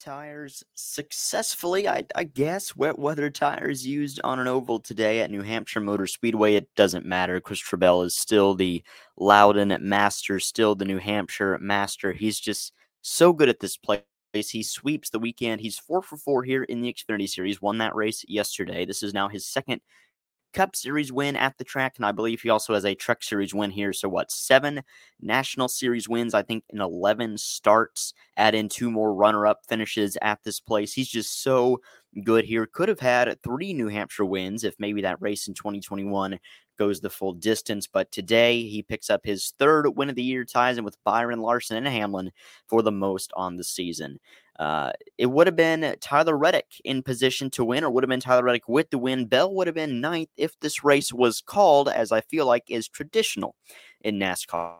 tires successfully, I guess. Wet weather tires used on an oval today at New Hampshire Motor Speedway. It doesn't matter. Christopher Bell is still the Loudon master, still the New Hampshire master. He's just so good at this place. He sweeps the weekend. He's 4 for 4 here in the Xfinity Series. Won that race yesterday. This is now his second Cup Series win at the track, and I believe he also has a Truck Series win here. So 7 National Series wins, I think, in 11 starts. Add in 2 more runner-up finishes at this place. He's just so good here. Could have had 3 New Hampshire wins if maybe that race in 2021 goes the full distance. But today he picks up his 3rd win of the year, ties in with Byron Larson and Hamlin for the most on the season. It would have been Tyler Reddick in position to win, or would have been Tyler Reddick with the win. Bell would have been 9th if this race was called, as I feel like is traditional in NASCAR.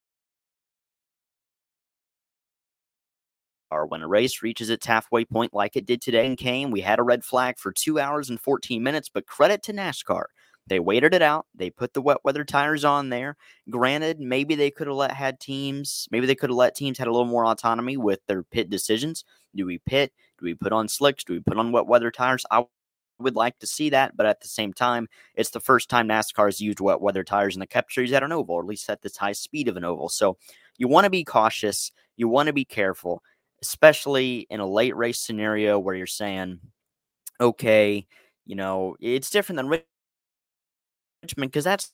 When a race reaches its halfway point like it did today in Kane, we had a red flag for 2 hours and 14 minutes, but credit to NASCAR. They waited it out. They put the wet weather tires on there. Granted, maybe they could have let teams had a little more autonomy with their pit decisions. Do we pit? Do we put on slicks? Do we put on wet weather tires? I would like to see that, but at the same time, it's the first time NASCAR has used wet weather tires in the Cup Series at an oval, or at least at this high speed of an oval. So you want to be cautious. You want to be careful, especially in a late race scenario where you're saying, okay, it's different than Richmond, because that's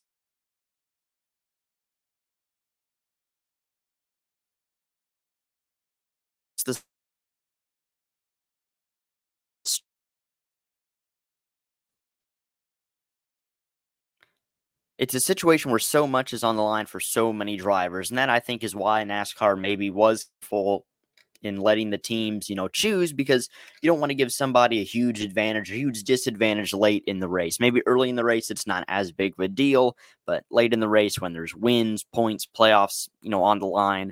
the it's a situation where so much is on the line for so many drivers, and that I think is why NASCAR maybe was full in letting the teams, choose, because you don't want to give somebody a huge advantage or huge disadvantage late in the race. Maybe early in the race, it's not as big of a deal, but late in the race when there's wins, points, playoffs, on the line,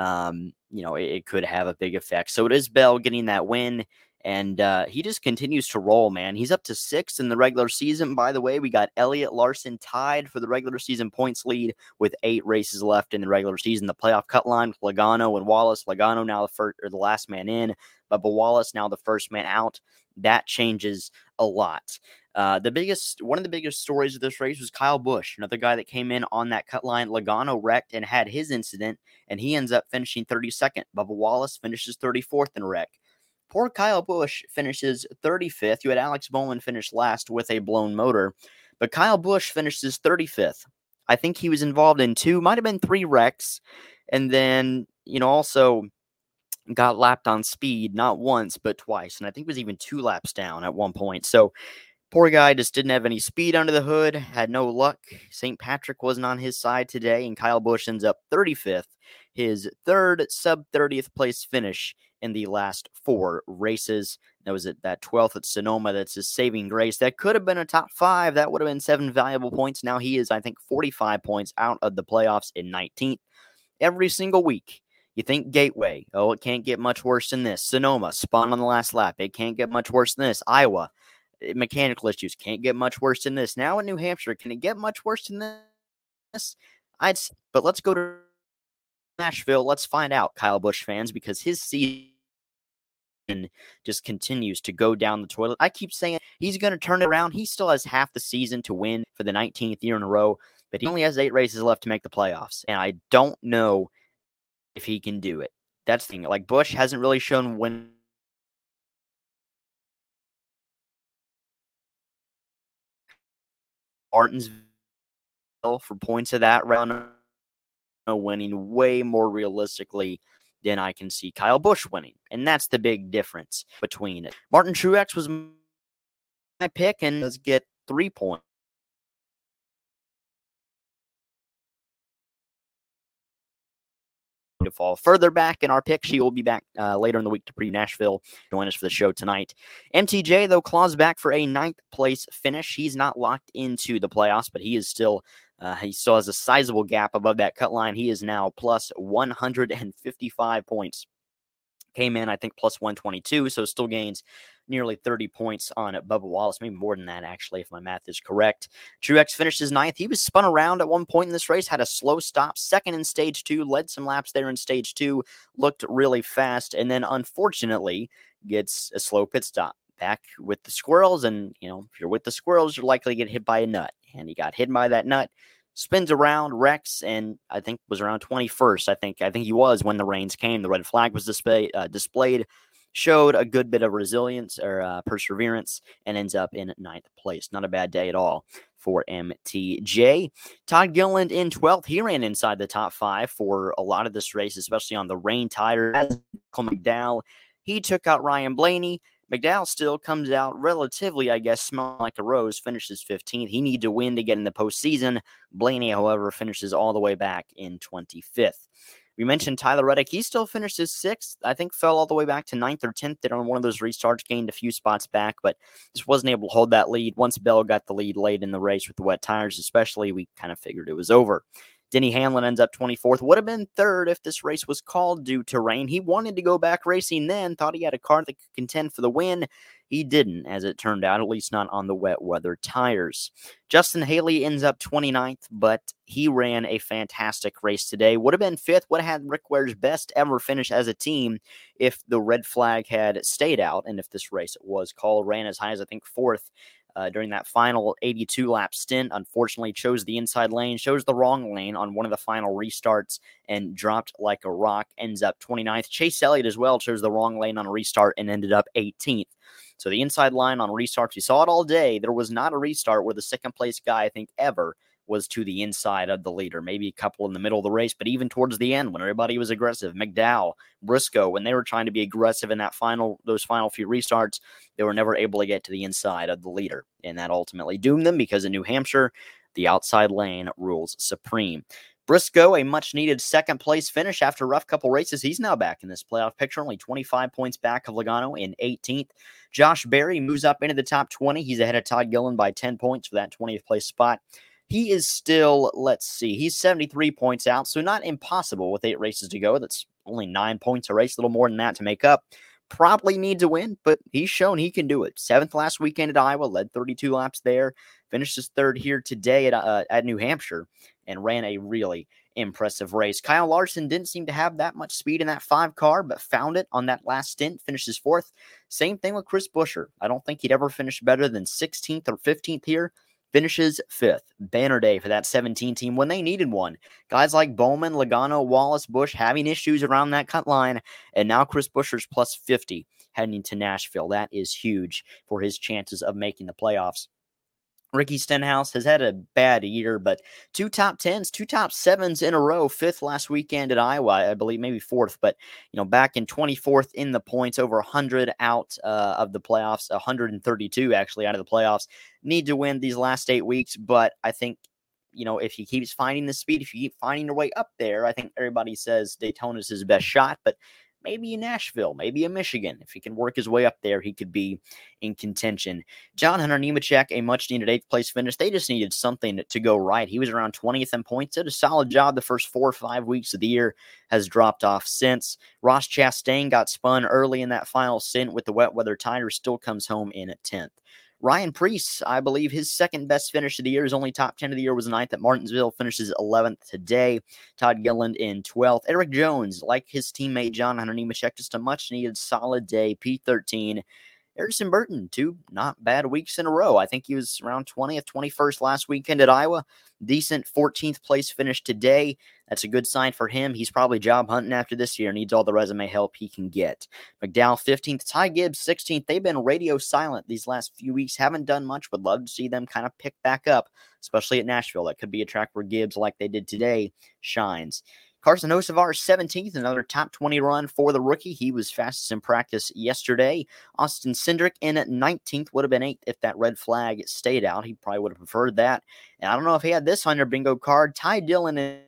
it could have a big effect. So it is Bell getting that win. And he just continues to roll, man. He's up to 6th in the regular season. By the way, we got Elliott Larson tied for the regular season points lead with 8 races left in the regular season. The playoff cut line with Logano and Wallace. Logano now the last man in, but Wallace now the first man out. That changes a lot. One of the biggest stories of this race was Kyle Busch, another guy that came in on that cut line. Logano wrecked and had his incident, and he ends up finishing 32nd. Bubba Wallace finishes 34th in a wreck. Poor Kyle Busch finishes 35th. You had Alex Bowman finish last with a blown motor, but Kyle Busch finishes 35th. I think he was involved in 2, might have been 3 wrecks, and then, also got lapped on speed, not once, but twice, and I think was even 2 laps down at one point. So poor guy just didn't have any speed under the hood, had no luck. St. Patrick wasn't on his side today, and Kyle Busch ends up 35th, his 3rd sub-30th place finish in the last 4 races. That was at that 12th at Sonoma. That's his saving grace. That could have been a top 5. That would have been 7 valuable points. Now he is, I think, 45 points out of the playoffs in 19th. Every single week, you think Gateway. Oh, it can't get much worse than this. Sonoma, spun on the last lap. It can't get much worse than this. Iowa, mechanical issues. Can't get much worse than this. Now in New Hampshire, can it get much worse than this? But let's go to Nashville. Let's find out, Kyle Busch fans, because his season just continues to go down the toilet. I keep saying he's going to turn it around. He still has half the season to win for the 19th year in a row, but he only has 8 races left to make the playoffs, and I don't know if he can do it. That's the thing. Like, Busch hasn't really shown when Martinsville for points of that round, winning way more realistically than I can see Kyle Busch winning. And that's the big difference between it. Martin Truex was my pick and does get 3 points. To fall further back in our pick. She will be back later in the week to preview Nashville. Join us for the show tonight. MTJ, though, claws back for a 9th place finish. He's not locked into the playoffs, but he still has a sizable gap above that cut line. He is now plus 155 points Came in, I think, plus 122, so still gains nearly 30 points on Bubba Wallace, maybe more than that, actually, if my math is correct. Truex finishes ninth. He was spun around at one point in this race, had a slow stop, second in stage 2, led some laps there in stage 2, looked really fast, and then unfortunately gets a slow pit stop. Back with the squirrels, and, if you're with the squirrels, you're likely to get hit by a nut, and he got hit by that nut. Spins around, wrecks, and I think was around 21st. I think he was when the rains came. The red flag was displayed, showed a good bit of resilience or perseverance, and ends up in ninth place. Not a bad day at all for MTJ. Todd Gilliland in 12th. He ran inside the top 5 for a lot of this race, especially on the rain tire. As McDowell, he took out Ryan Blaney. McDowell still comes out relatively, smelling like a rose, finishes 15th. He needs to win to get in the postseason. Blaney, however, finishes all the way back in 25th. We mentioned Tyler Reddick. He still finishes 6th. I think fell all the way back to 9th or 10th there on one of those restarts, gained a few spots back, but just wasn't able to hold that lead. Once Bell got the lead late in the race with the wet tires especially, we kind of figured it was over. Denny Hamlin ends up 24th. Would have been 3rd if this race was called due to rain. He wanted to go back racing then, thought he had a car that could contend for the win. He didn't, as it turned out, at least not on the wet weather tires. Justin Haley ends up 29th, but he ran a fantastic race today. Would have been 5th, would have had Rick Ware's best ever finish as a team if the red flag had stayed out, and if this race was called. Ran as high as, I think, 4th. During that final 82-lap stint, unfortunately chose the inside lane, chose the wrong lane on one of the final restarts, and dropped like a rock, ends up 29th. Chase Elliott as well chose the wrong lane on a restart and ended up 18th. So the inside line on restarts, we saw it all day. There was not a restart where the second-place guy, I think, ever was to the inside of the leader. Maybe a couple in the middle of the race, but even towards the end when everybody was aggressive, McDowell, Briscoe, when they were trying to be aggressive in those final few restarts, they were never able to get to the inside of the leader. And that ultimately doomed them because in New Hampshire, the outside lane rules supreme. Briscoe, a much-needed second-place finish after a rough couple races. He's now back in this playoff picture, only 25 points back of Logano in 18th. Josh Berry moves up into the top 20. He's ahead of Todd Gilliland by 10 points for that 20th place spot. He is still, he's 73 points out, so not impossible with 8 races to go. That's only 9 points a race, a little more than that to make up. Probably needs a win, but he's shown he can do it. 7th last weekend at Iowa, led 32 laps there, finished his 3rd here today at New Hampshire, and ran a really impressive race. Kyle Larson didn't seem to have that much speed in that 5 car, but found it on that last stint, finishes 4th. Same thing with Chris Buescher. I don't think he'd ever finish better than 16th or 15th here. Finishes 5th. Banner day for that 17 team when they needed one. Guys like Bowman, Logano, Wallace, Busch having issues around that cut line, and now Chris Buescher's plus 50 heading to Nashville. That is huge for his chances of making the playoffs. Ricky Stenhouse has had a bad year, but 2 top 10s, 2 top 7s in a row. 5th last weekend at Iowa, I believe, maybe 4th, but back in 24th in the points, over 100 out of the playoffs, 132 actually out of the playoffs. Need to win these last 8 weeks, but I think if he keeps finding the speed, if you keep finding your way up there, I think everybody says Daytona's his best shot, but maybe in Nashville, maybe in Michigan. If he can work his way up there, he could be in contention. John Hunter Nemechek, a much-needed 8th place finish. They just needed something to go right. He was around 20th in points. Did a solid job the first 4 or 5 weeks of the year. Has dropped off since. Ross Chastain got spun early in that final stint with the wet weather tires. Still comes home in at 10th. Ryan Preece, I believe his second best finish of the year, his only top 10 of the year was 9th at Martinsville, finishes 11th today. Todd Gilliland in 12th. Eric Jones, like his teammate John Hunter Nemechek, just a much-needed solid day, P13. Harrison Burton, 2 not bad weeks in a row. I think he was around 20th, 21st last weekend at Iowa. Decent 14th place finish today. That's a good sign for him. He's probably job hunting after this year. Needs all the resume help he can get. McDowell 15th. Ty Gibbs 16th. They've been radio silent these last few weeks. Haven't done much. Would love to see them kind of pick back up, especially at Nashville. That could be a track where Gibbs, like they did today, shines. Carson Hocevar 17th, another top 20 run for the rookie. He was fastest in practice yesterday. Austin Cindric in at 19th, would have been 8th if that red flag stayed out. He probably would have preferred that. And I don't know if he had this on your bingo card. Ty Dillon in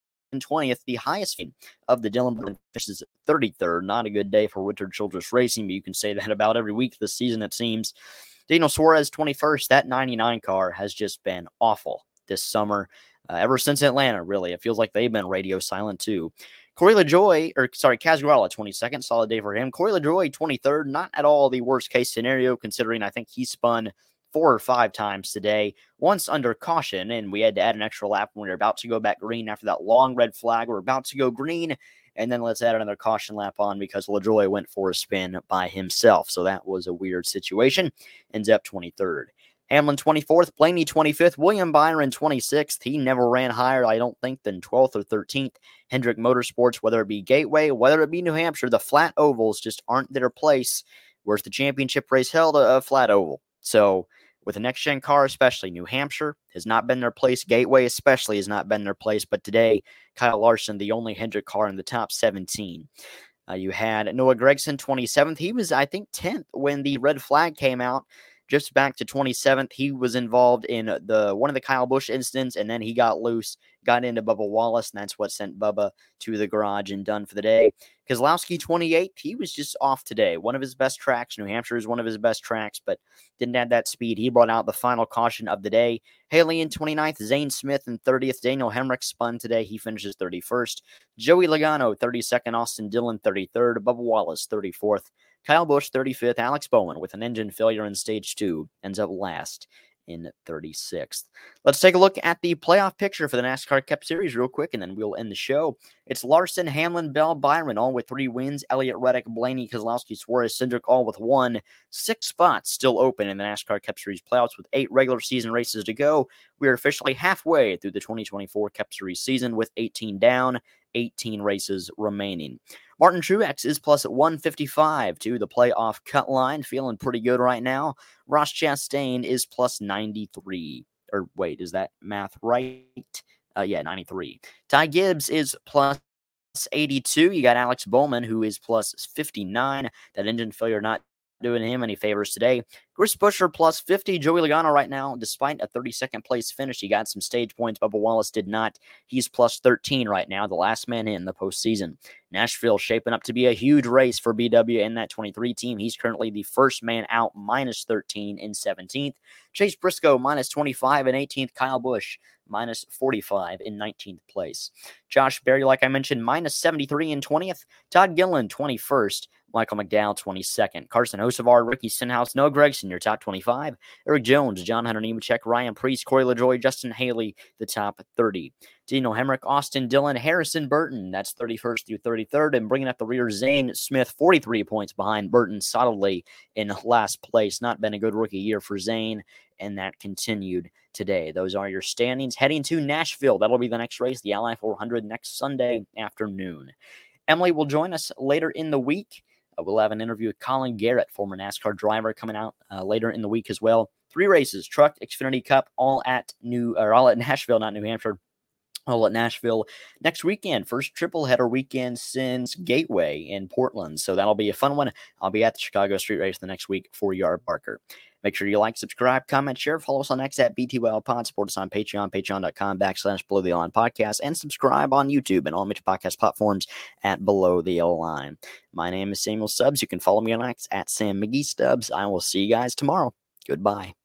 20th, the highest of the Dillon finishes 33rd. Not a good day for Richard Childress Racing, but you can say that about every week this season, it seems. Daniel Suarez 21st. That 99 car has just been awful this summer. Ever since Atlanta, really. It feels like they've been radio silent, too. Kaz Grala, 22nd, solid day for him. Corey LaJoie, 23rd, not at all the worst case scenario, considering I think he spun 4 or 5 times today, once under caution, and we had to add an extra lap when we were about to go back green after that long red flag. We're about to go green, and then let's add another caution lap on because LaJoie went for a spin by himself. So that was a weird situation. Ends up 23rd. Hamlin 24th, Blaney 25th, William Byron 26th. He never ran higher, I don't think, than 12th or 13th. Hendrick Motorsports, whether it be Gateway, whether it be New Hampshire, the flat ovals just aren't their place. Where's the championship race held? A flat oval. So with the next-gen car, especially New Hampshire, has not been their place. Gateway especially has not been their place. But today, Kyle Larson, the only Hendrick car in the top 17. You had Noah Gragson, 27th. He was, I think, 10th when the red flag came out. Just back to 27th, he was involved in one of the Kyle Busch incidents, and then he got loose, got into Bubba Wallace, and that's what sent Bubba to the garage and done for the day. Kozlowski, 28th, he was just off today. One of his best tracks. New Hampshire is one of his best tracks, but didn't have that speed. He brought out the final caution of the day. Haley in 29th, Zane Smith in 30th. Daniel Hemrick spun today. He finishes 31st. Joey Logano, 32nd. Austin Dillon, 33rd. Bubba Wallace, 34th. Kyle Busch, 35th. Alex Bowman, with an engine failure in stage 2, ends up last in 36th. Let's take a look at the playoff picture for the NASCAR Cup Series real quick, and then we'll end the show. It's Larson, Hamlin, Bell, Byron, all with 3 wins. Elliott, Reddick, Blaney, Kozlowski, Suarez, Cindric, all with 1. 6 spots still open in the NASCAR Cup Series playoffs with 8 regular season races to go. We are officially halfway through the 2024 Cup Series season with 18 down, 18 races remaining. Martin Truex is plus 155 to the playoff cut line, feeling pretty good right now. Ross Chastain is plus 93. Or wait, is that math right? 93. Ty Gibbs is plus 82. You got Alex Bowman, who is plus 59. That engine failure not doing him any favors today. Chris Buescher plus 50. Joey Logano right now, despite a 32nd place finish, he got some stage points. Bubba Wallace did not. He's plus 13 right now, the last man in the postseason. Nashville shaping up to be a huge race for BW and that 23 team. He's currently the first man out, minus 13 in 17th. Chase Briscoe, minus 25 in 18th. Kyle Busch, minus 45 in 19th place. Josh Berry, like I mentioned, minus 73 in 20th. Todd Gilliland, 21st. Michael McDowell, 22nd. Carson Hocevar, Ricky Stenhouse, Noah Gragson, your top 25. Eric Jones, John Hunter Nemechek, Ryan Preece, Corey LaJoie, Justin Haley, the top 30. Daniel Hemrick, Austin Dillon, Harrison Burton, that's 31st through 33rd. And bringing up the rear, Zane Smith, 43 points behind Burton, solidly in last place. Not been a good rookie year for Zane, and that continued today. Those are your standings. Heading to Nashville, that'll be the next race, the Ally 400, next Sunday afternoon. Emily will join us later in the week. We'll have an interview with Colin Garrett, former NASCAR driver, coming out later in the week as well. 3 races, Truck, Xfinity Cup, all at Nashville, not New Hampshire. All at Nashville next weekend. First triple header weekend since Gateway in Portland. So that'll be a fun one. I'll be at the Chicago Street Race the next week for Yard Barker. Make sure you like, subscribe, comment, share. Follow us on X at BTWL Pod. Support us on Patreon, patreon.com/Below the Line Podcast. And subscribe on YouTube and all major podcast platforms at Below the Line. My name is Samuel Stubbs. You can follow me on X at Sam McGee Stubbs. I will see you guys tomorrow. Goodbye.